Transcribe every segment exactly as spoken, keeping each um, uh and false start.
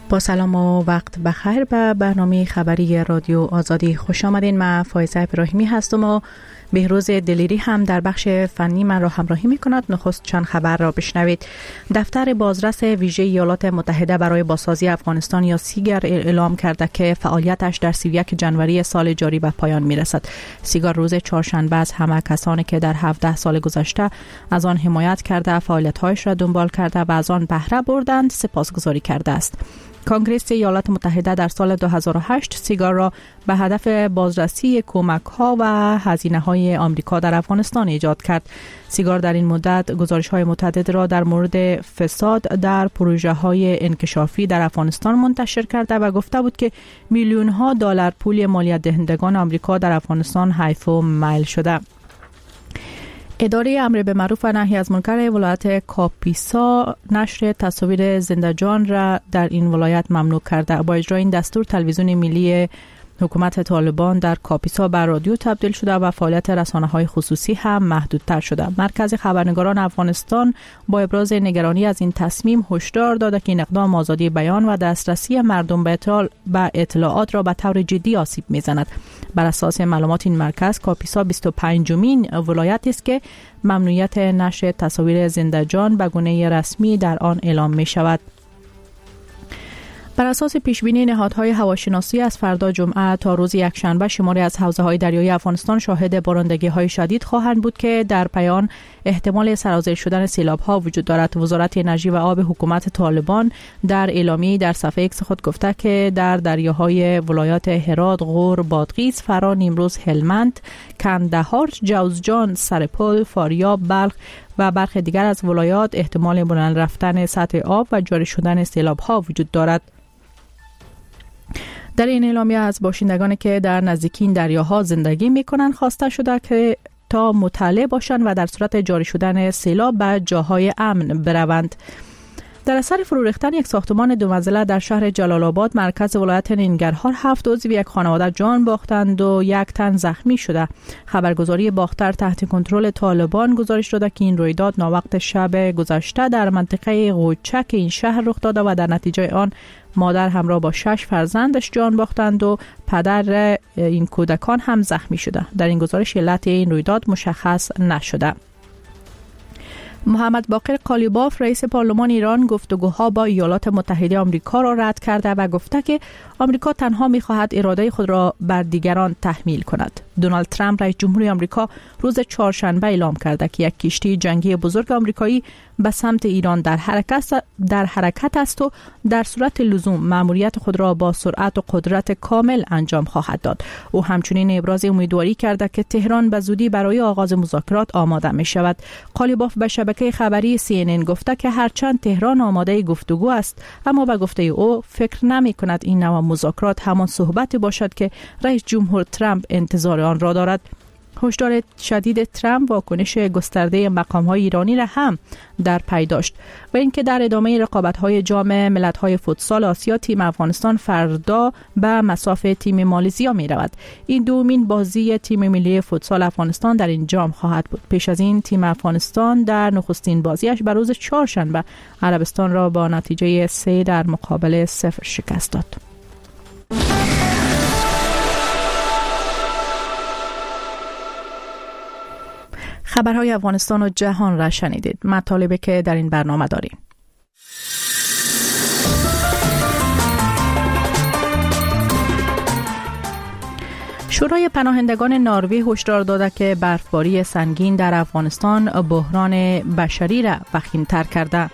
با سلام و وقت بخیر به برنامه خبری رادیو آزادی خوش آمدین. من فایزه ابراهیمی هستم و بهروز دلیری هم در بخش فنی من را همراهی می کند. نخست چند خبر را بشنوید. دفتر بازرس ویژه ایالات متحده برای بازسازی افغانستان یا سیگر اعلام کرده که فعالیتش در سی و یک ژانویه سال جاری به پایان می رسد. سیگر روز چهارشنبه از همه کسانی که در هفده سال گذشته از آن حمایت کرده، فعالیت‌هایش را دنبال کرده و از آن بهره بردند سپاسگزاری کرده است. کنگره ایالات متحده در سال دو هزار و هشت سیگار را به هدف بازرسی کمک‌ها و هزینه‌های آمریکا در افغانستان ایجاد کرد. سیگار در این مدت گزارش‌های متعدد را در مورد فساد در پروژه‌های انکشافی در افغانستان منتشر کرده و گفته بود که میلیون‌ها دلار پول مالیات دهندگان آمریکا در افغانستان حیف و میل شده. اداره امر به معروف و نهی از منکر ولایت کاپیسا نشر تصاویر زنده جان را در این ولایت ممنوع کرده. با اجرای این دستور تلویزیون ملی حکومت طالبان در کاپیسا به رادیو تبدیل شده و فعالیت رسانه‌های خصوصی هم محدودتر شده. مرکز خبرنگاران افغانستان با ابراز نگرانی از این تصمیم هشدار داده که این اقدام آزادی بیان و دسترسی مردم به اطلاعات را به طور جدی آسیب می‌زند. بر اساس معلومات این مرکز، کاپیسا بیست و پنجمین ولایتی است که ممنوعیت نشر تصاویر زنده جان به گونه رسمی در آن اعلام می‌شود. بر اساس پیشبینی نهادهای هواشناسی از فردا جمعه تا روز یکشنبه شماری از حوزه‌های دریایی افغانستان شاهد بارندگی‌های شدید خواهند بود که در پایان احتمال سرازیر شدن سیلاب‌ها وجود دارد. وزارت انرژی و آب حکومت طالبان در اعلامیه در صفحه ایکس خود گفته که در دریاهای ولایات هرات، غور، بادغیس، فرا، نیمروز، هلمند، کندهار، جوزجان، سرپل، فاریاب، بلخ و برخی دیگر از ولایات احتمال بلند رفتن سطح آب و جاری شدن سیلاب‌ها وجود دارد. در این اعلامیه از باشندگانی که در نزدیکی این دریاها زندگی می‌کنند خواسته شده که تا مطلع باشند و در صورت جاری شدن سیلاب به جاهای امن بروند. در اثر فرو ریختن یک ساختمان دو منزله در شهر جلال آباد مرکز ولایت ننگرهار هفت عضو یک خانواده جان باختند و یک تن زخمی شده. خبرگزاری باختر تحت کنترل طالبان گزارش داده که این رویداد ناوقت شب گذشته در منطقه قوچک این شهر رخ داده و در نتیجه آن مادر همراه با شش فرزندش جان باختند و پدر این کودکان هم زخمی شده. در این گزارش علت این رویداد مشخص نشده. محمد باقر قالیباف رئیس پارلمان ایران گفتگوها با ایالات متحده آمریکا را رد کرده و گفته که آمریکا تنها می‌خواهد اراده خود را بر دیگران تحمیل کند. دونالد ترامپ رئیس جمهوری آمریکا روز چهارشنبه اعلام کرده که یک کشتی جنگی بزرگ آمریکایی به سمت ایران در حرکت در حرکت است و در صورت لزوم مأموریت خود را با سرعت و قدرت کامل انجام خواهد داد. او همچنین ابراز امیدواری کرده که تهران به زودی برای آغاز مذاکرات آماده می شود. قالیباف به شبکه خبری سی ان ان گفته که هرچند تهران آماده گفتگو است، اما به گفته او فکر نمی کند این نوع مذاکرات همان صحبتی باشد که رئیس جمهور ترامپ انتظار آن را دارد. هشدار شدید ترامپ واکنش گسترده مقام‌های ایرانی را هم در پی داشت و اینکه در ادامه رقابت‌های جام ملت‌های فوتسال آسیا تیم افغانستان فردا به مصاف تیم مالزیا می‌رود. این دومین بازی تیم ملی فوتسال افغانستان در این جام خواهد بود. پیش از این تیم افغانستان در نخستین بازیش بر روز چهارشنبه عربستان را با نتیجه سه در مقابل صفر شکست داد. خبرهای افغانستان و جهان را شنیدید. مطالبی که در این برنامه داریم: شورای پناهندگان نروژ هشدار داده که برفباری سنگین در افغانستان بحران بشری را وخیم‌تر کرده.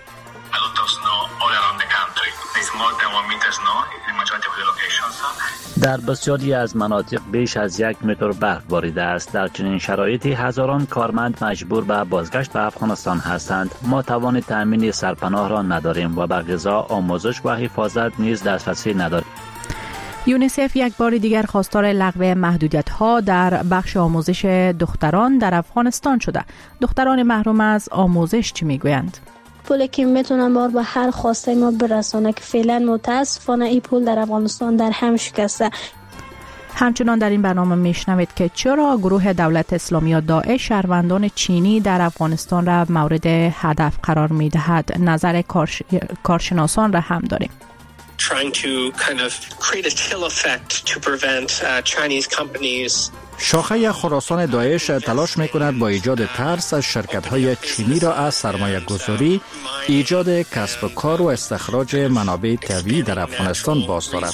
در بسیاری از مناطق بیش از یک متر برف باریده است. در چنین شرایطی هزاران کارمند مجبور به بازگشت به افغانستان هستند. ما توان تامین سرپناه را نداریم و به غذا، آموزش و حفاظت نیز دسترسی نداریم. یونیسف یک بار دیگر خواستار لغو محدودیت‌ها در بخش آموزش دختران در افغانستان شده. دختران محروم از آموزش چی میگویند؟ پولی که میتونن بار به هر خواسته ما برسانه که فعلا متاسفانه این پول در افغانستان در هم شکسته. همچنان در این برنامه میشنوید که چرا گروه دولت اسلامی یا داعش شهروندان چینی در افغانستان را مورد هدف قرار میدهد. نظر کارش... کارشناسان را هم داریم. trying to kind of create a chill effect to prevent uh, Chinese companies. شاخه خراسان داعش تلاش میکند با ایجاد ترس از شرکت‌های چینی را از سرمایه گذاری، ایجاد کسب و کار و استخراج منابع طبیعی در افغانستان باز دارد.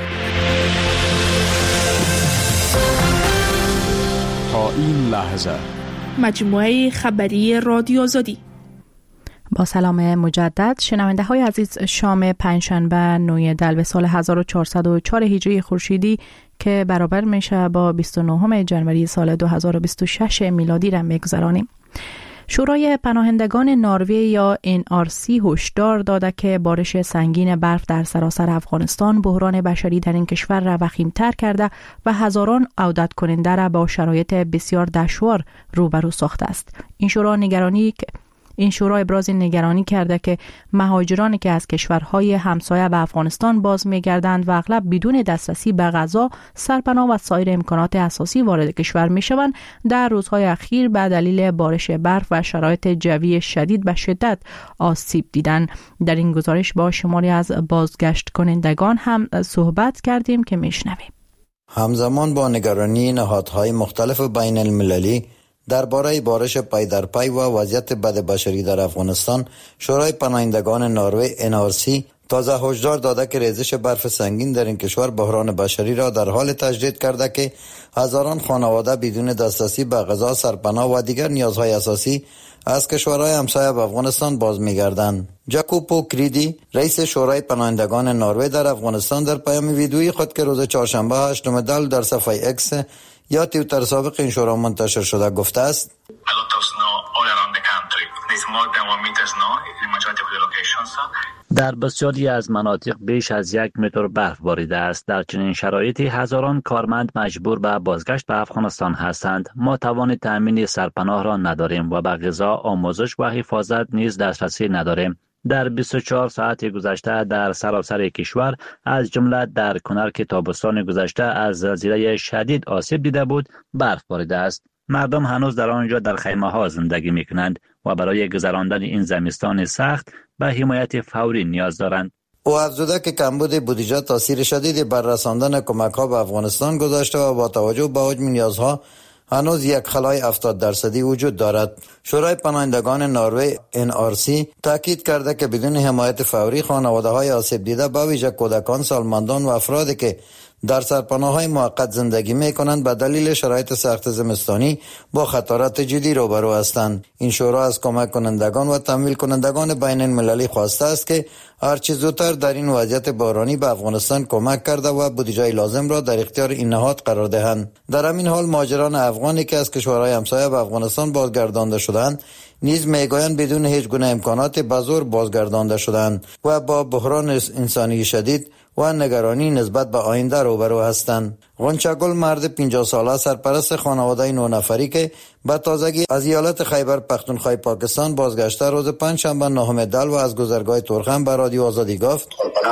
تا این لحظه مجموعه خبری رادیو آزادی. با سلام مجدد شنونده های عزیز، شام پنجشنبه نوی دلو سال هزار و چهارصد و چهار هجری خورشیدی که برابر میشه با بیست و نهم ژانویه سال دو هزار و بیست و شش میلادی را میگذرانیم. شورای پناهندگان نروژ یا ان آر سی هشدار داده که بارش سنگین برف در سراسر افغانستان بحران بشری در این کشور را وخیم‌تر کرده و هزاران عودت کننده را با شرایط بسیار دشوار روبرو ساخته است. این شورا نگرانی این شورا ابراز نگرانی کرده که مهاجرانی که از کشورهای همسایه به افغانستان باز می‌گردند و اغلب بدون دسترسی به غذا، سرپناه و سایر امکانات اساسی وارد کشور می‌شوند، در روزهای اخیر به دلیل بارش برف و شرایط جوی شدید به شدت آسیب دیدند. در این گزارش با شماری از بازگشت کنندگان هم صحبت کردیم که میشنویم. همزمان با نگرانی نهادهای مختلف بین المللی درباره بارش پای در پای و وضعیت بد بشری در افغانستان، شورای پناهندگان نروژ ان آر سی تازه هشدار داده که ریزش برف سنگین در این کشور بحران بشری را در حال تجدید کرده که هزاران خانواده بدون دسترسی به غذا، سرپناه و دیگر نیازهای اساسی از کشورهای همسایه به افغانستان باز می‌گردند. جاکوپو کریدی، رئیس شورای پناهندگان نروژ در افغانستان، در پیام ویدیویی خود که روز چهارشنبه هشتم دلو در صفحه اکس یا توییتر سابق این شورا منتشر شده گفته است: در بسیاری از مناطق بیش از یک متر برف باریده است. در چنین شرایطی هزاران کارمند مجبور به بازگشت به افغانستان هستند. ما توان تامین سرپناه را نداریم و به غذا، آموزش و حفاظت نیز دسترسی نداریم. در بیست و چهار ساعت گذشته در سراسر کشور از جمله در کنر که تابستان گذشته از زلزله شدید آسیب دیده بود، برف باریده است. مردم هنوز در آنجا در خیمه ها زندگی می کنند و برای گذراندن این زمستان سخت به حمایت فوری نیاز دارند. او افزوده که کمبود بودجه تاثیر شدیدی بر رساندن کمک ها به افغانستان گذاشته و با توجه به حجم نیازها هنوز یک خلای هفتاد درصدی وجود دارد. شورای پناهندگان نروژ ان آر سی تاکید کرده که بدون حمایت فوری خانواده های آسیب دیده به ویژه کودکان، سالمندان و افرادی که در سرپناه‌های موقت زندگی می‌کنند به دلیل شرایط سخت زمستانی با خطرات جدی روبرو هستند. این شورا از کمک کنندگان و تمویل کنندگان بین المللی خواسته است که هرچه زودتر در این وضعیت بحرانی به افغانستان کمک کرده و بودجه لازم را در اختیار این نهاد قرار دهند. در همین حال مهاجران افغانی که از کشورهای همسایه به افغانستان بازگردانده شدند نیز میگویند بدون هیچ گونه امکانات به زور بازگردانده شدند و با بحران انسانی شدید و نگرانی نسبت به آینده روبرو هستند. غنچه‌گل، مرد پنجاه ساله سرپرست خانواده نه نفری که به تازگی از ایالت خیبر پختونخوا پاکستان بازگشته، روز پنجشنبه نهم دلو از گذرگاه تورخم به رادیو آزادی گفت: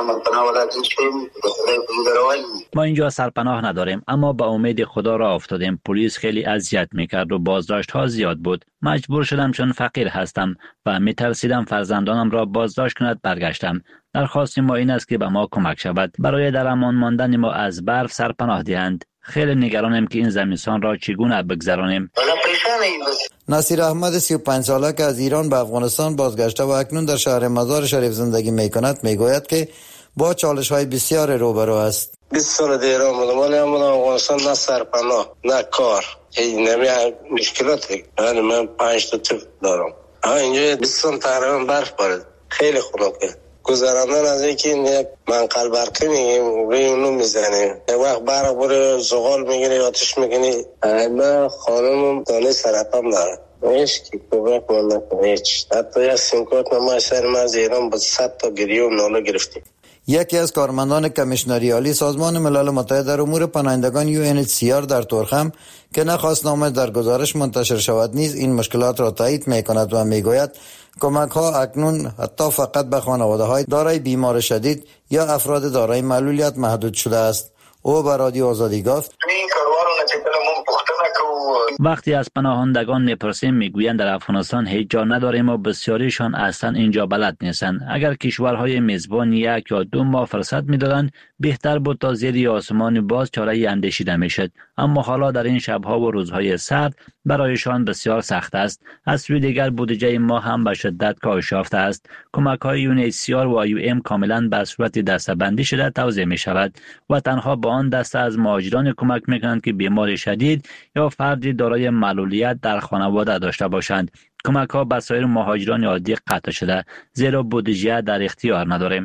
ما اینجا سرپناه نداریم، اما به امید خدا را افتادیم. پلیس خیلی اذیت میکرد و بازداشت ها زیاد بود. مجبور شدم چون فقیر هستم و میترسیدم فرزندانم را بازداشت کند برگشتم. درخواست ما این است که به ما کمک شود برای در امان ماندن ما از برف سرپناه دهند. خیلی نگرانم که این زمستان را چگونه بگذرانیم. نصیر احمد سی و پنج ساله که از ایران به افغانستان بازگشته و اکنون در شهر مزار شریف زندگی میکند میگوید که با چالش های بسیار روبرو است. بیست سال در ایران بودم ولی من افغانستان نه سرپناه نه کار، این نمی مشکلاتی. یعنی من پنج تا طفل دارم. اینجا بیست سال تقریبا برف بارید، خیلی خنکه. گذراندن از اینکه یک منقل برقی میگیم روی اونو میزنیم، یک وقت برق بره زغال میگیره، آتش میگیره. من خانمم دانه سرطان داره، هیچ کی کمک من نکنه، هیچ. حتی یک سیمکارت ما سر من از ایران با صد تا گریه و ناله گرفتیم. یکی از کارمندان کمیشنری عالی سازمان ملل متحد در امور پناهندگان یو ان اچ سی آر در تورخم که نخواست نامش در گزارش منتشر شود نیز این مشکلات را تایید میکند و میگوید کمک ها اکنون حتی فقط به خانواده های دارای بیمار شدید یا افراد دارای معلولیت محدود شده است. او به رادیو آزادی گفت: این کاروانو نه چې کله مونږ پوښتنه کوو وقتی از پناهندگان میپرسیم میگویند در افغانستان هیچ جا نداریم و بسیاریشان اصلا اینجا بلد نیستند. اگر کشورهای میزبان یک یا دو ماه فرصت میدادند بهتر بود تا زیر آسمان باز چاره اندیشیده میشد، اما حالا در این شبها و روزهای سرد برایشان بسیار سخت است. از سوی دیگر بودجه ما هم به شدت کاهش یافته است. کمک های یو ان اچ سی آر و آی یو ام کاملا به صورت دسته‌بندی شده توزیع می شود و تنها با آن دسته از مهاجران کمک می کنند که بیمار شدید یا فردی دارای معلولیت در خانواده داشته باشند. کمک ها به سایر مهاجران عادی قطع شده زیرا بودجه در اختیار نداریم.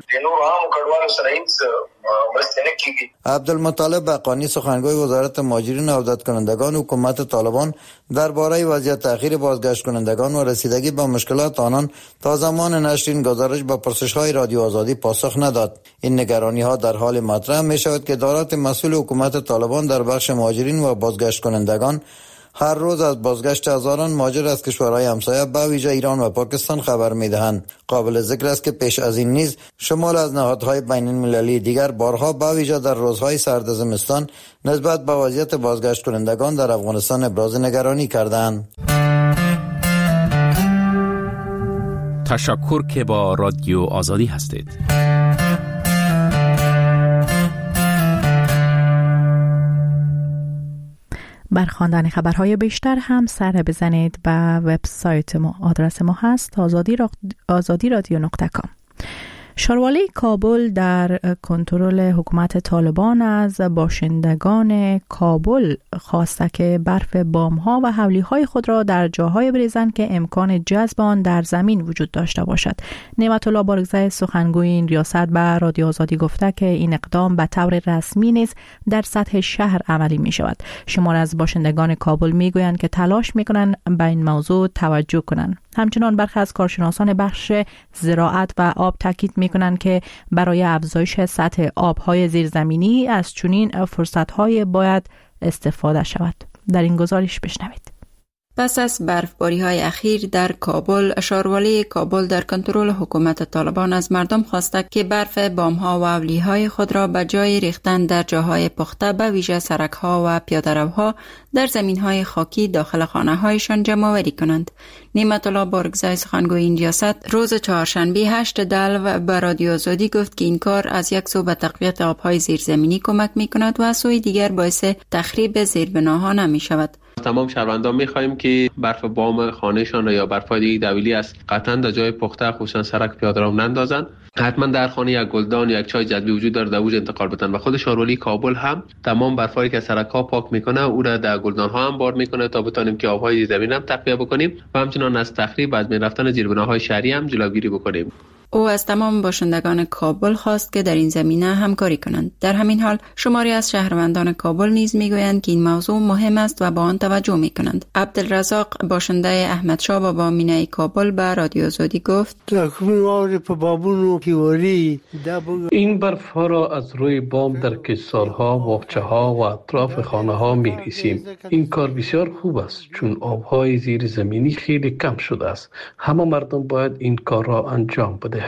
عبدالمطلب بقانی سخنگوی وزارت مهاجرین و عودت کنندگان حکومت طالبان درباره وضعیت تأخیر بازگشت کنندگان و رسیدگی به مشکلات آنان تا زمان نشر این گزارش به پرسش‌های رادیو آزادی پاسخ نداد. این نگرانی‌ها در حال مطرح می‌شود که ادارات مسئول حکومت طالبان در بخش مهاجرین و بازگشت کنندگان هر روز از بازگشت هزاران مهاجر از کشورهای همسایه به ویژه ایران و پاکستان خبر می‌دهند. قابل ذکر است که پیش از این نیز شمال از نهادهای بین المللی دیگر بارها به ویژه در روزهای سرد زمستان نسبت به وضعیت بازگشت کنندگان در افغانستان ابراز نگرانی کردند. تشکر که با رادیو آزادی هستید. بر خواندن خبرهای بیشتر هم سر بزنید به وبسایت ما. آدرس ما هست آزادی, را... آزادی رادیو نقطه کام. شاروالی کابل در کنترل حکومت طالبان از باشندگان کابل خواسته که برف بام‌ها و حولی‌های خود را در جاهای بریزند که امکان جذب آن در زمین وجود داشته باشد. نعمت الله بارگزای سخنگوی این ریاست به رادیو آزادی گفته که این اقدام به طور رسمی نیز در سطح شهر عملی می شود. شمار از باشندگان کابل می گویند که تلاش می کنند به این موضوع توجه کنند. همچنان برخی از کارشناسان بخش زراعت و آب تاکید می‌کنند که برای افزایش سطح آب‌های زیرزمینی از چنین فرصت‌های باید استفاده شود. در این گزارش بشنوید. پس از برفباری‌های اخیر در کابل، شاروالی کابل در کنترل حکومت طالبان از مردم خواسته که برف بام‌ها و اولیهای خود را به جای ریختن در جاهای پخته به ویژه سرک‌ها و پیاده‌روها در زمین‌های خاکی داخل خانه‌هایشان جمع‌آوری کنند. نعمت الله بارگزای سخنگوی این ریاست روز چهارشنبه هشت دلو به رادیو آزادی گفت که این کار از یک سو به تقویت آب‌های زیرزمینی کمک می‌کند و از سوی دیگر باعث تخریب زیربناها نمی‌شود. تمام شهروندان می‌خواهیم که برف بام خانهشان یا برف‌های دیگه دویلی است قطعاً در جای پخته خصوصا سرک پیاده‌رو نندازند. حتما در خانه یک گلدان یا یک چای جذبی وجود داره در اوج انتقال بدن و خود شاروالی کابل هم تمام برفایی که سرک‌ها پاک میکنه او را در گلدان‌ها هم بار میکنه تا بتونیم که آب‌های زمین هم تقویه بکنیم و همچنان از تخریب از بین رفتن زیربناهای شهری هم جلوگیری بکنیم. او از تمام باشندگان کابل خواست که در این زمینه همکاری کنند. در همین حال شماری از شهروندان کابل نیز میگویند که این موضوع مهم است و با آن توجه میکنند. عبدالرزاق باشنده احمدشاه بابا مینای کابل به رادیو آزادی گفت این برف ها را از روی بام در کشتزارها، باغچه‌ها و اطراف خانه‌ها می‌ریزیم. این کار بسیار خوب است چون آب‌های زیر زمینی خیلی کم شده است. همه مردم باید این کار را انجام بدهند.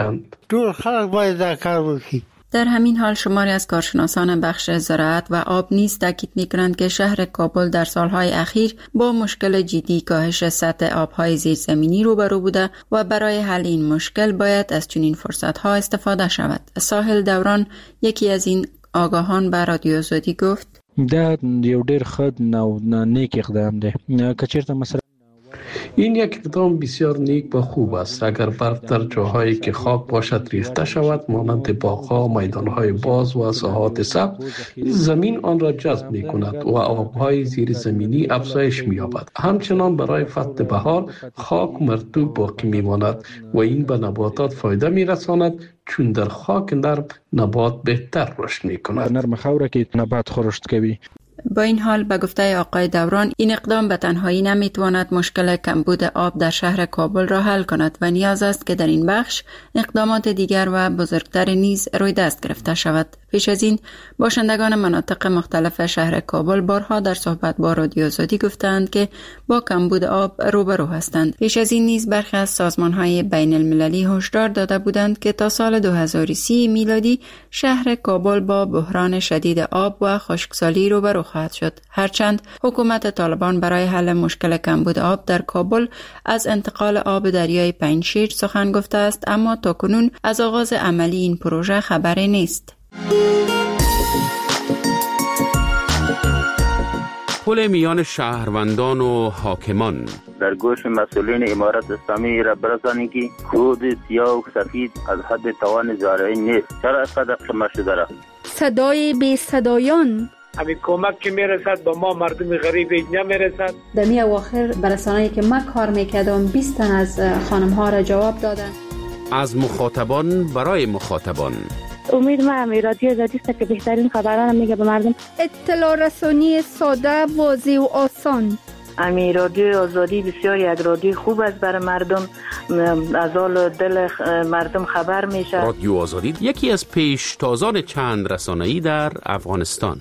در همین حال شماری از کارشناسان بخش زراعت و آب نیز تاکید می‌کنند که شهر کابل در سالهای اخیر با مشکل جدی کاهش سطح آب‌های زیرزمینی روبرو بوده و برای حل این مشکل باید از چنین فرصت‌ها استفاده شود. ساحل دوران یکی از این آگاهان به رادیو آزادی گفت: دا یو ډیر ښه او نیک اقدام دی که چیرته مثلا این یک اقدام بسیار نیک و خوب است. اگر برف در جاهایی که خاک باشد ریخته شود مانند باغ‌ها، میدان‌های باز و ساحات سبز، زمین آن را جذب می‌کند و آب‌های زیر زمینی افزایش می‌یابد. همچنان برای فصل بهار خاک مرطوب باقی می‌ماند و این به نباتات فایده می‌رساند چون در خاک نرم نبات بهتر رشد می‌کند. نرم خاوره که نبات خورشت کوي. با این حال به گفته آقای دوران این اقدام به تنهایی نمیتواند مشکل کمبود آب در شهر کابل را حل کند و نیاز است که در این بخش اقدامات دیگر و بزرگتر نیز روی دست گرفته شود. پیش از این باشندگان مناطق مختلف شهر کابل بارها در صحبت با رادیو آزادی گفتند که با کمبود آب روبرو هستند. پیش از این نیز برخی از سازمان‌های بین المللی هشدار داده بودند که تا سال دو هزار و سی میلادی شهر کابل با بحران شدید آب و خشکسالی روبرو خواهد شد. هرچند حکومت طالبان برای حل مشکل کمبود آب در کابل از انتقال آب دریای پنجشیر سخن گفته است، اما تاکنون از آغاز عملی این پروژه خبری نیست. پل میان شهروندان و حاکمان در گوش مسئولین امارت اسلامی را برسانید که خود سیاه و سفید از حد توان زارعی نیست. چرا اینقدر کم شده را؟ صدای بی صدایان همین کمک که میرسد با ما مردم غریب نمیرسد. در می اواخر برسانه‌ای که ما کار میکردم بیست تن از خانم ها را جواب دادن. از مخاطبان برای مخاطبان. امید ما همی رادیو آزادی است که بهترین خبران میگه به مردم. اطلاع رسانی ساده، واضح و آسان. امی رادیو آزادی بسیار یک رادیو خوب است برای مردم، از حال دل مردم خبر میشه. رادیو آزادی یکی از پیشتازان چند رسانه‌ای در افغانستان.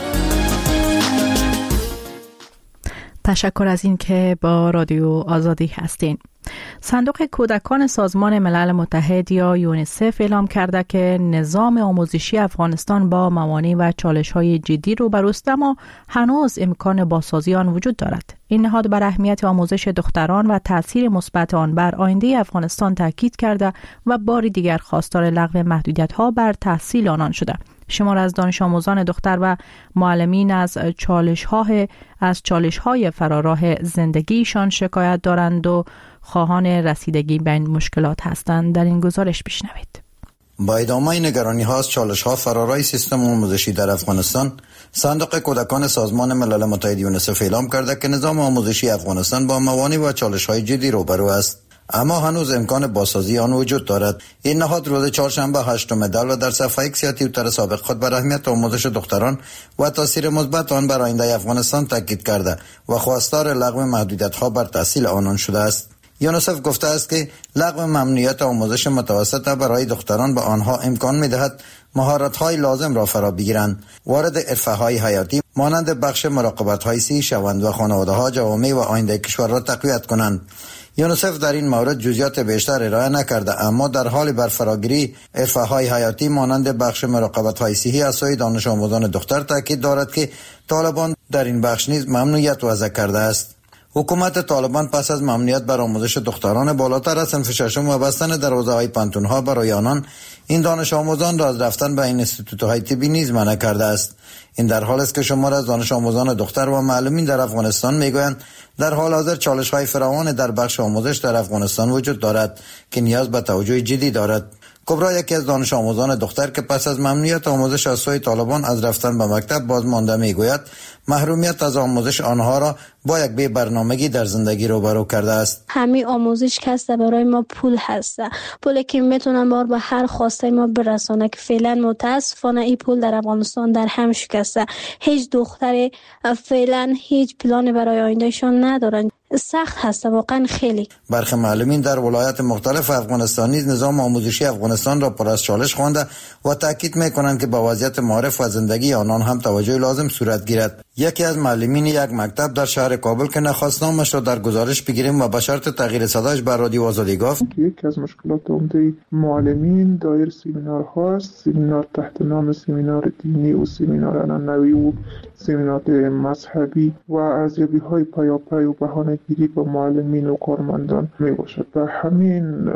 تشکر از این که با رادیو آزادی هستین. صندوق کودکان سازمان ملل متحد یا یونیسف اعلام کرده که نظام آموزشی افغانستان با موانع و چالش‌های جدی روبروست، اما هنوز امکان بازسازی آن وجود دارد. این نهاد بر اهمیت آموزش دختران و تاثیر مثبت آن بر آینده افغانستان تاکید کرده و بار دیگر خواستار لغو محدودیت‌ها بر تحصیل آنان شده. شمار از دانش آموزان دختر و معلمین از چالش‌ها از چالش‌های فراراه زندگیشان شکایت دارند و خواهان رسیدگی به این مشکلات هستند. در این گزارش بشنوید. با ادامه نگرانی ها از چالش ها فرارای سیستم آموزشی در افغانستان، صندوق کودکان سازمان ملل متحد یونیسف اعلام کرده که نظام آموزشی افغانستان با موانع و چالش های جدی روبرو است، اما هنوز امکان بازسازی آن وجود دارد. این نهاد روز چهارشنبه هشتم دلو در صفحه ایکس یا توییتر سابق خود بر اهمیت آموزش دختران و تاثیر مثبت آن بر آینده افغانستان تاکید کرده و خواستار لغو محدودیت‌ها بر تحصیل آنان شده است. یونیسف گفته است که لغو ممنوعیت آموزش متوسطه برای دختران به آنها امکان می‌دهد مهارت‌های لازم را فرا بگیرند، وارد حرفه‌های حیاتی مانند بخش مراقبت‌های صحی شوند و خانواده‌ها جوامع و آینده کشور را تقویت کنند. یونیسف در این مورد جزئیات بیشتر ارائه نکرده، اما در حال برفراگیری حرفه‌های حیاتی مانند بخش مراقبت‌های صحی از سوی دانش آموزان دختر تاکید دارد که طالبان در این بخش نیز ممنوعیت وضع کرده است. حکومت طالبان پس از ممنوعیت بر آموزش دختران بالاتر از صنف ششم و بستن دروازه‌های پانتون‌ها برای آنان، این دانش آموزان را از رفتن به این انستیتوت‌های طبی نیز منع کرده است. این در حال است که شمار از دانش آموزان دختر و معلمین در افغانستان میگویند در حال حاضر چالش‌های فراوان در بخش آموزش در افغانستان وجود دارد که نیاز به توجه جدی دارد. کبرا، یکی از دانش آموزان دختر که پس از ممنوعیت آموزش از سوی طالبان از رفتن به مکتب باز مانده میگوید محرومیت از آموزش آنها را با یک بی برنامگی در زندگی روبرو کرده است. همین آموزش که هست برای ما پول هست، پولی که میتونن بار به هر خواسته ما برسانه که فعلا متاسفانه این پول در افغانستان در هم شکسته. هیچ دختری فعلا هیچ پلانی برای آیندهشون ندارن. سخت هست واقعا خیلی. برخی معلمین در ولایات مختلف افغانستان نیز نظام آموزشی افغانستان را پر از چالش خوانده و تاکید میکنند که با وضعیت معارف و زندگی آنان هم توجه لازم صورت گیرد. یکی از معلمین یک مکتب در شهر کابل که نخواست نامش را در گزارش بگیریم و به شرط تغییر صداش بر رادیو آزادی گفت یکی از مشکلات عمده معلمین دایر سمینارها است، سمینار تحت نام سمینار دینی و سمینار عنعنوی و سمینار مذهبی و ارزیابی های پیاپی و بهانه گیری با معلمین و کارمندان می باشد. به همین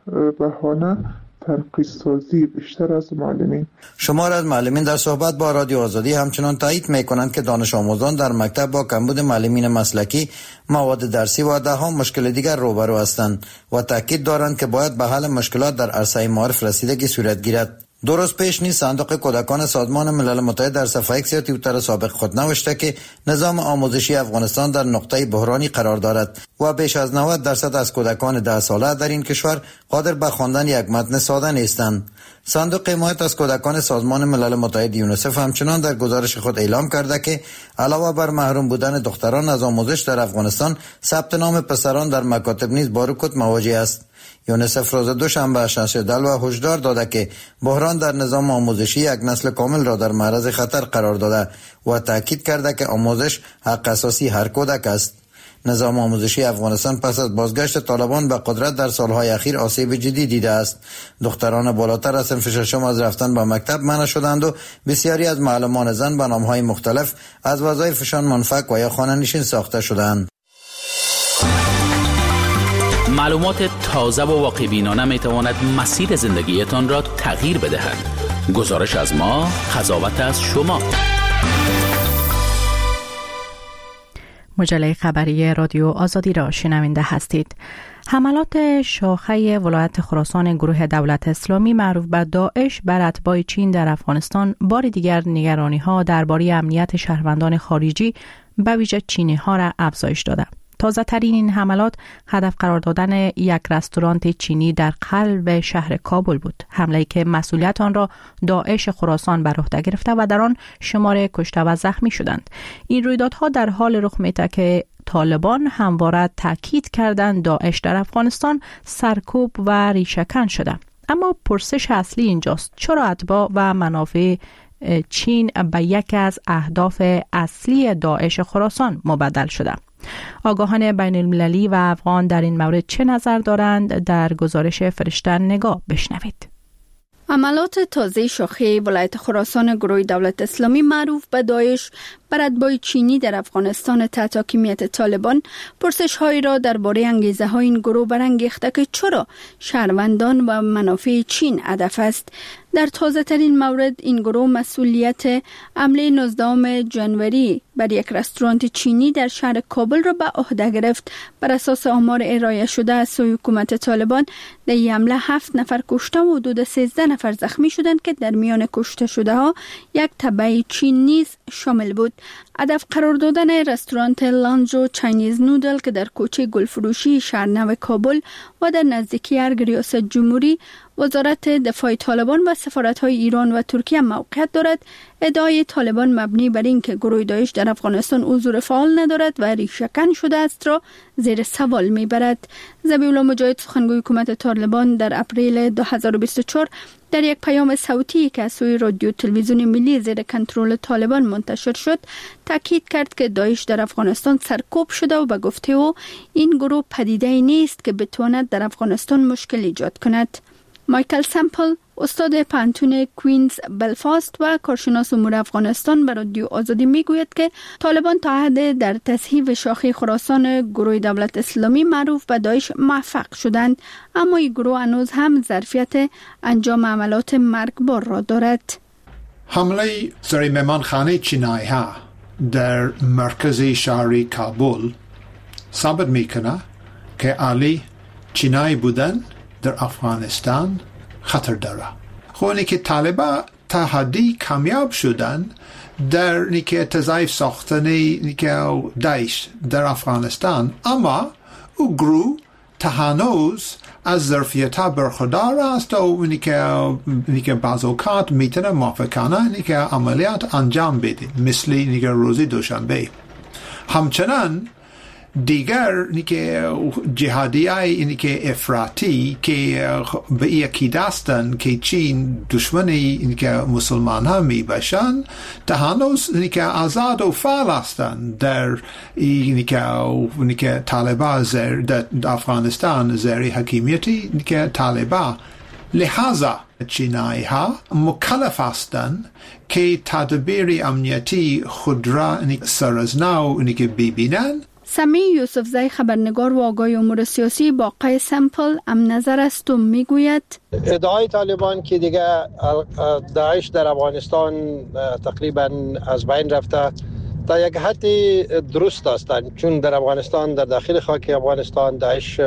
بهانه تنقیص سازی بیشتر از معلمین. شمار از معلمین در صحبت با رادیو آزادی همچنان تایید می کنند که دانش آموزان در مکتب با کمبود معلمین مسلکی، مواد درسی و ده ها مشکل دیگر روبرو هستند و تاکید دارند که باید به حل مشکلات در عرصه معارف رسیدگی صورت گیرد. دو روز پیش نیز صندوق کودکان سازمان ملل متحد در صفحه ایکس یا توییتر سابق خود نوشته که نظام آموزشی افغانستان در نقطه بحرانی قرار دارد و بیش از نود درصد از کودکان ده ساله در این کشور قادر به خواندن یک متن ساده نیستند. صندوق حمایت از کودکان سازمان ملل متحد یونیسف همچنان در گزارش خود اعلام کرده که علاوه بر محروم بودن دختران از آموزش در افغانستان، ثبت نام پسران در مکاتب نیز با رکود مواجه است. یونیسف روز دوشنبه شش دل و هشدار داده که بحران در نظام آموزشی یک نسل کامل را در معرض خطر قرار داده و تاکید کرده که آموزش حق اساسی هر کودک است. نظام آموزشی افغانستان پس از بازگشت طالبان به قدرت در سالهای اخیر آسیب جدی دیده است. دختران بالاتر از صنف ششم از رفتن به مکتب منع شدند و بسیاری از معلمان زن به نامهای مختلف از وظایفشان منفک و یا خانه‌نشین ساخته شدند. معلومات تازه و واقع بینانه می تواند مسیر زندگیتان را تغییر بدهد. گزارش از ما، قضاوت از شما. مجله خبری رادیو آزادی را شنونده هستید. حملات شاخه ولایت خراسان گروه دولت اسلامی معروف به داعش بر اتباع چین در افغانستان بار دیگر نگرانی ها درباره امنیت شهروندان خارجی به ویژه چینی ها را افزایش داده. تازه ترین این حملات هدف قرار دادن یک رستوران چینی در قلب شهر کابل بود. حمله‌ای که مسئولیت آن را داعش خراسان بر عهده گرفته و در آن شمار کشته و زخمی شدند. این رویدادها در حال رخ می‌دهد که طالبان همواره تاکید کردند داعش در افغانستان سرکوب و ریشه‌کن شده. اما پرسش اصلی اینجاست: چرا اتباع و منافع چین به یکی از اهداف اصلی داعش خراسان مبدل شده؟ آگاهان بین المللی و افغان در این مورد چه نظر دارند؟ در گزارش فرشته نگاه بشنوید. عملات تازه شاخه ولایت خراسان گروه دولت اسلامی معروف به داعش بر اتباع چینی در افغانستان تحت حاکمیت طالبان پرسش هایی را درباره انگیزه های این گروه برانگیخته که چرا شهروندان و منافع چین هدف است. در تازه ترین مورد این گروه مسئولیت حمله نوزدهم ژانویه بر یک رستوران چینی در شهر کابل را به عهده گرفت. بر اساس آمار ارائه شده از سوی حکومت طالبان در این حمله هفت نفر کشته و حدود سیزده نفر زخمی شدند که در میان کشته شده ها یک تبع چین نیز شامل بود. هدف قرار دادن رستوران لانجو چاینیز نودل که در کوچه گلفروشی شهرنو کابل و در نزدیکی ارگ ریاست جمهوری وزارت دفاع طالبان و سفارت‌های ایران و ترکیه موقعیت دارد. ادعای طالبان مبنی بر این که گروه داعش در افغانستان حضور فعال ندارد و ریشه‌کن شده است را زیر سوال می‌برد. ذبیح الله مجاهد سخنگوی حکومت طالبان در اپریل دو هزار و بیست و چهار در یک پیام صوتی که از سوی رادیو تلویزیون ملی زیر کنترل طالبان منتشر شد تاکید کرد که داعش در افغانستان سرکوب شده و به گفته او این گروه پدیده‌ای نیست که بتواند در افغانستان مشکل ایجاد کند. مایکل سمپل استاد پانتون کوینز بلفاست و کارشناس امور افغانستان به رادیو آزادی میگوید که طالبان تا حد در تصحیح شاخه خراسان گروه دولت اسلامی معروف به داعش موفق شدند، اما این گروه هنوز هم ظرفیت انجام عملات مرگبار را دارد. حمله سر مهمانخانه چینایی ها در مرکز شهری کابل ثابت میکنه که علی چینایی بودن در افغانستان خطر داره. خونی که طالبان تا حدی کامیاب شدن در نیکه تضعیف ساختنی نیکه داعش در افغانستان، اما او گروه تا هنوز از ظرفیت برخوردار است و نیکه نیکه بعض اوقات میتونه موافقانه نیکه عملیات انجام بده، مثل نیکه روزی دوشنبه. همچنان دیگر نیکه جهادی های نیکه افراطی که به یکی دستن که چین دشمنی نیکه مسلمان ها می باشن تا هنوز نیکه آزاد و فعال هستند در نیکه نیکه طالبان زیر در افغانستان زیر حکیمیتی نیکه طالبان. لحاظا چینایی ها مکلف هستند که تدبیر امنیتی خود را سر از نو نیکه ببینن. سمی یوسفزی خبرنگار و آگاه امور سیاسی با قای سمپل هم نظر است و میگوید ادعای طالبان که دیگه داعش در افغانستان تقریبا از بین رفته تا یک حدی درست هستند، چون در افغانستان در داخل خاک افغانستان داعش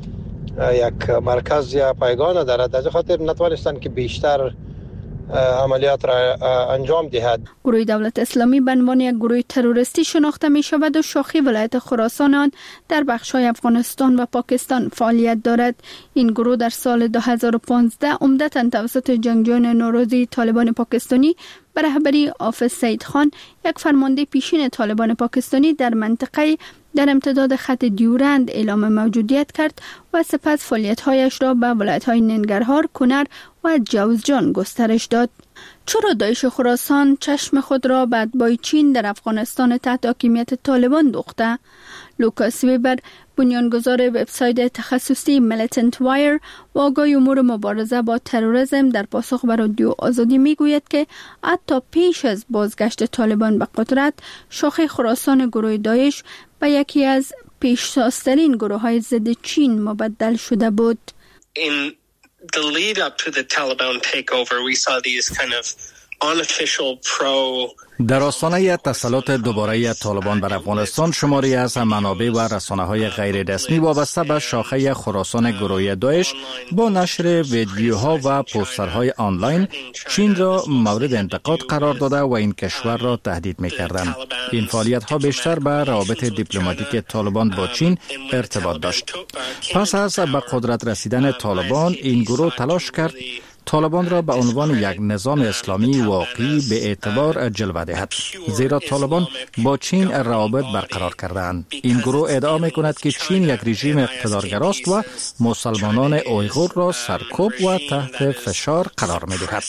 یک مرکز یا پایگان دارد، از خاطر نتوانستند که بیشتر عملیات را انجام دهد. گروه دولت اسلامی به عنوان یک گروه تروریستی شناخته می شود و شاخه ولایت خراسان آن در بخش‌های افغانستان و پاکستان فعالیت دارد. این گروه در سال دو هزار و پانزده عمدتاً توسط جنگجویان نوروزی طالبان پاکستانی به رهبری حافظ سعید خان، یک فرمانده پیشین طالبان پاکستانی در منطقه در امتداد خط دیورند اعلام موجودیت کرد و سپس فعالیت‌هایش را به ولایت‌های ننگرهار، کنر و جوزجان گسترش داد. چرا داعش خراسان چشم خود را به اتباع چین در افغانستان تحت حاکمیت طالبان دوخته؟ لوکاس ویبر، بنیانگذار وبسایت تخصصی میلیتنت وایر و آگاه امور مبارزه با تروریسم، در پاسخ به رادیو آزادی میگوید که حتی پیش از بازگشت طالبان به قدرت، شاخه خراسان گروه داعش به یکی از پیشتازترین گروه‌های ضد چین مبدل شده بود. In the lead up to the Taliban takeover, we saw these kind of unofficial pro در آستانه تسلط دوباره طالبان بر افغانستان، شماری از منابع و رسانه‌های غیر رسمی وابسته به شاخه خراسان گروه داعش با نشر ویدیوها و پوسترهای آنلاین چین را مورد انتقاد قرار داده و این کشور را تهدید می‌کردند. این فعالیت‌ها بیشتر به روابط دیپلماتیک طالبان با چین ارتباط داشت. پس از به قدرت رسیدن طالبان، این گروه تلاش کرد طالبان را به عنوان یک نظام اسلامی واقعی به اعتبار جلوه دهد، زیرا طالبان با چین روابط برقرار کردند. این گروه ادعا می‌کند که چین یک رژیم اقتدارگراست و مسلمانان اویغور را سرکوب و تحت فشار قرار می‌دهد.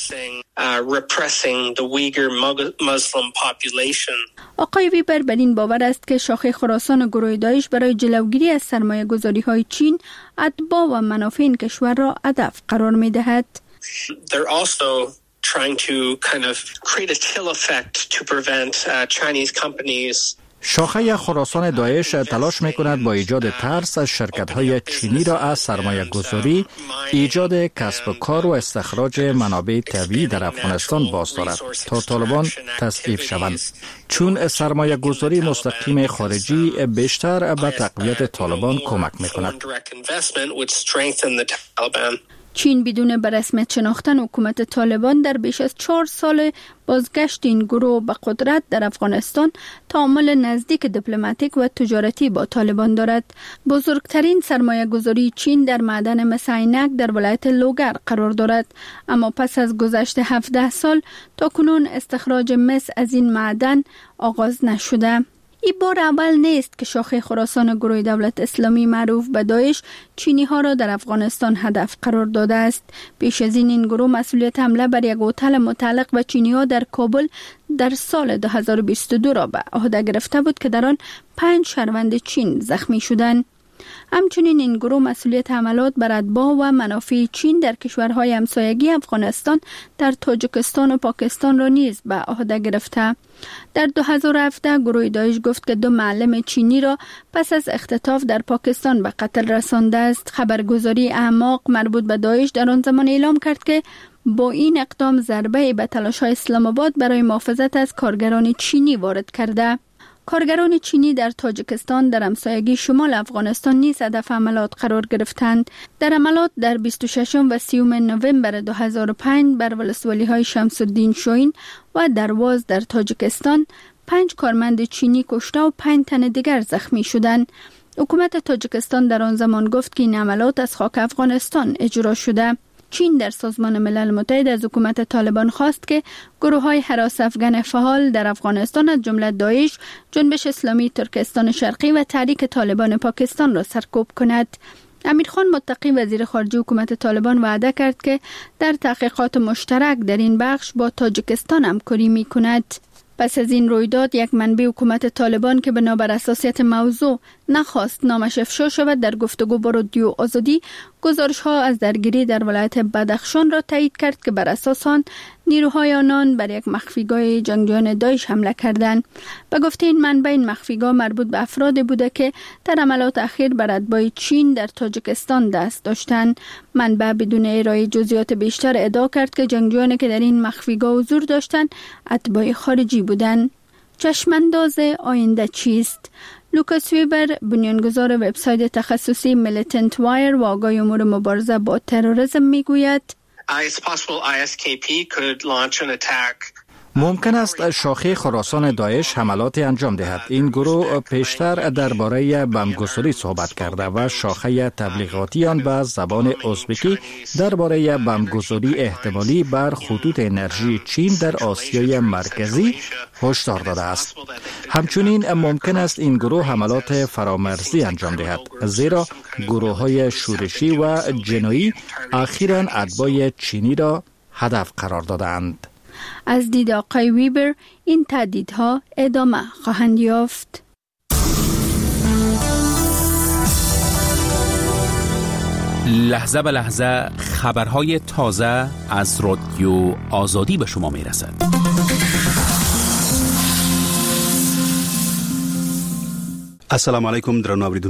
آقای ویبر بر این باور است که شاخه خراسان گروه داعش برای جلوگیری از سرمایه گذاری‌های چین، اتباع و منافع این کشور را هدف قرار می‌دهد. They're also trying to kind of create a chill effect to prevent uh, Chinese companies. شاخه خراسان داعش تلاش می‌کند با ایجاد ترس از شرکت‌های چینی را از سرمایه گذاری، ایجاد کسب و کار و استخراج منابع طبیعی در افغانستان باز دارد تا طالبان تضعیف شوند، چون سرمایه گذاری مستقیم خارجی بیشتر به تقویت طالبان کمک می‌کند. چین بدون به رسمیت شناختن حکومت طالبان در بیش از چهار سال بازگشت این گروه به قدرت در افغانستان تعامل نزدیک دیپلماتیک و تجارتی با طالبان دارد. بزرگترین سرمایه گذاری چین در معدن مس عینک در ولایت لوگر قرار دارد، اما پس از گذشت هفده سال تا کنون استخراج مس از این معدن آغاز نشده. این بار اول نیست که شاخه خراسان گروه دولت اسلامی معروف به داعش چینی ها را در افغانستان هدف قرار داده است. پیش از این این گروه مسئولیت حمله بر یک هتل متعلق به چینی ها در کابل در سال دو هزار و بیست و دو را به عهده گرفته بود که در آن پنج شهروند چین زخمی شدند. همچنین این گروه مسئولیت حملات بر اتباع و منافع چین در کشورهای همسایگی افغانستان در تاجیکستان و پاکستان را نیز به عهده گرفته. در دو هزار و هفده گروه داعش گفت که دو معلم چینی را پس از اختطاف در پاکستان به قتل رسانده است. خبرگزاری اعماق مربوط به داعش در آن زمان اعلام کرد که با این اقدام ضربه به تلاش‌های اسلام آباد برای محافظت از کارگران چینی وارد کرده. کارگران چینی در تاجیکستان در همسایگی شمال افغانستان نیز هدف عملیات قرار گرفتند. در عملیات در بیست و ششم و سیوم نوامبر دو هزار و پنج بر ولسوالی‌های شمس الدین شاهین و درواز در تاجیکستان پنج کارمند چینی کشته و پنج تن دیگر زخمی شدند. حکومت تاجیکستان در آن زمان گفت که این عملیات از خاک افغانستان اجرا شده. چین در سازمان ملل متحد از حکومت طالبان خواست که گروه‌های هراس افغان فعال در افغانستان از جمله داعش، جنبش اسلامی ترکستان شرقی و تحریک طالبان پاکستان را سرکوب کند. امیرخان متقی وزیر خارجه حکومت طالبان وعده کرد که در تحقیقات مشترک در این بخش با تاجیکستان همکاری می‌کند. پس از این رویداد یک منبع حکومت طالبان که بنابر اساسیت موضوع نخواست نامش افشا شود در گفتگو با رادیو آزادی گزارش ها از درگیری در ولایت بدخشان را تایید کرد که بر اساس آن نیروهای آنان بر یک مخفیگاه جنگجویان داعش حمله کردند. به گفته این منبع این مخفیگاه مربوط به افرادی بوده که در عملیات اخیر بر اتباع چین در تاجیکستان دست داشتند. منبع بدون ارائه جزئیات بیشتر ادعا کرد که جنگجویانی که در این مخفیگاه حضور داشتند اتباع خارجی بودند. چشمانداز آینده چیست؟ لوکاس ویبر، بنیانگذار وبسایت تخصصی میلیتنت وایر و آگاه امور مبارزه با تروریسم میگوید ممکن است شاخه خراسان داعش حملاتی انجام دهد. این گروه پیشتر درباره بمگساری صحبت کرده و شاخه تبلیغاتی آن به زبان ازبکی درباره بمگساری احتمالی بر خطوط انرژی چین در آسیای مرکزی هشدار داده است. همچنین ممکن است این گروه حملات فرامرزی انجام دهد، زیرا گروه‌های شورشی و جنایی اخیراً اتباع چینی را هدف قرار دادند. از دید آقای ویبر این تهدیدها ادامه خواهند یافت. لحظه به لحظه خبرهای تازه از رادیو آزادی به شما می رسد. السلام علیکم درنو اوریدونکو.